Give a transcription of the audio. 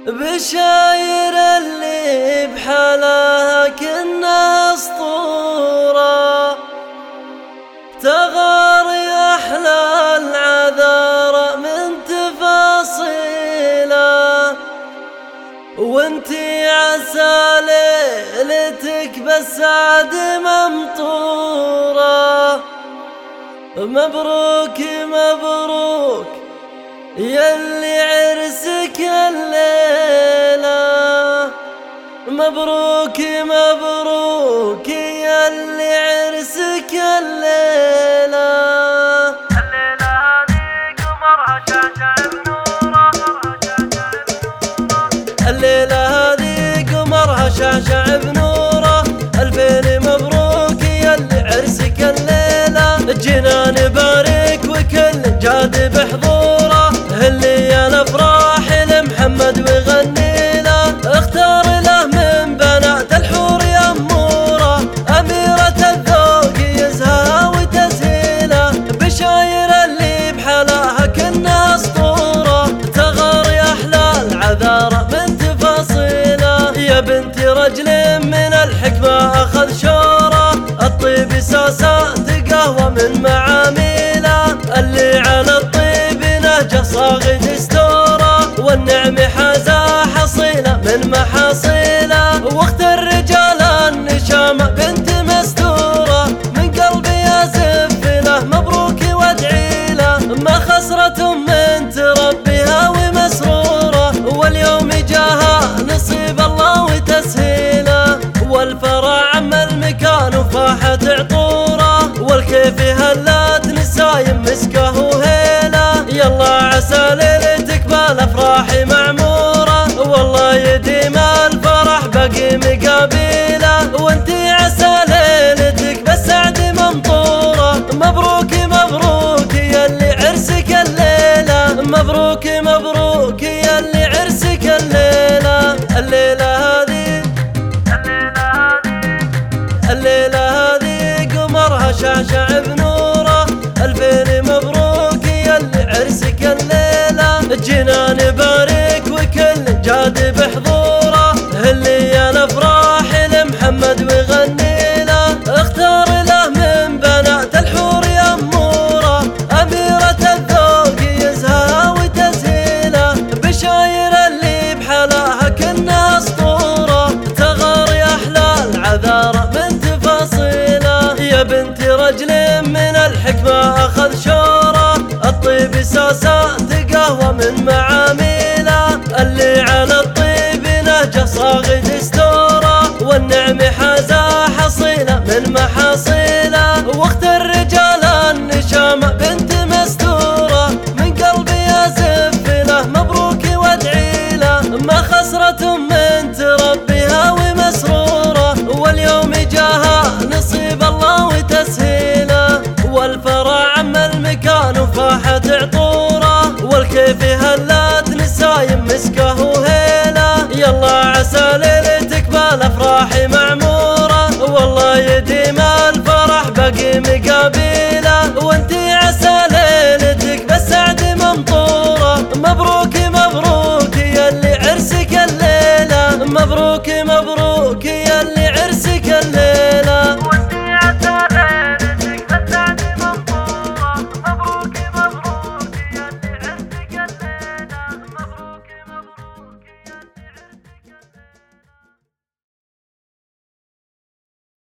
بشاير اللي بحالها كنا اسطورة، تغاري احلى العذارى من تفاصيله، وانتي عسى ليلتك بالسعد ممطورة. مبروك مبروك ياللي عرسك الليلة، مبروك مبروك ياللي عرسك الليلة. الليلة هذي قمرها شاشع بنوره، الليلة هذي قمرها شاشع بنوره. ألفين مبروك ياللي عرسك الليلة، جينا نبارك وكل جاد بحضوره. اللي يا الافراح لمحمد ويغني له، اختار له من بنات الحور يموره. اميرة الذوق يزهى وتزهيله، بشاير اللي بحلاها كنا اسطوره، تغاري احلى العذارى من تفاصيله. يا بنت رجل من الحكمة اخذ شوره، الطيب ساسات قهوة من معاميله. اللي على الطيب نهجه صاغ دستوره، والنعم حازا حصيله من محاصيله. واخت الرجال النشامة بنت مستوره، من قلبي ازف له مبروك وادعي له. ما خسرت من تربيها ومسروره، واليوم جاها نصيب الله وتسهيله. والفرح عم المكان وفاحت عطوره، والكيف هلات نسايم مسكه وهيله. يلا عسى ليلتك بالافراح معموره، والله يديم الفرح باقي مقابيله. وانتي عسى ليلتك بالسعد ممطوره، مبروك مبروك ياللي عرسك الليله، مبروك مبروك ياللي عرسك الليله. الليله هذه الليلة هذه قمرها شاشع بنوره. ألفين مبروك ياللي عرسك الليلة، جينا نبارك وكل جاد بحضوره. اللي يا الافراح لمحمد ويغني له، اختار له من بنات الحور يموره. أميرة الذوق يزهى وتزهيله، بشاير اللي بحلاها كنا اسطوره، تغاري احلى العذارى من تفاصيله. يا بنت رجل من الحكمة اخذ شوره، الطيب ساسات قهوة من معاميله. اللي على الطيب نهجه صاغ دستوره، والنعم حازا حصيله من محاصيله. واخت الرجال النشامة بنت مستوره، من قلبي ازف له مبروك وادعي له. ما خسرت من تربيها ومسروره، واليوم جاها نصيب الله وتسهيله. والفرح عم المكان وفاحت عطوره، والكيف هلات نسايم مسكه وهيله. يلا عسى ليلتك بالافراح معموره، والله يديم الفرح باقي مقابيله.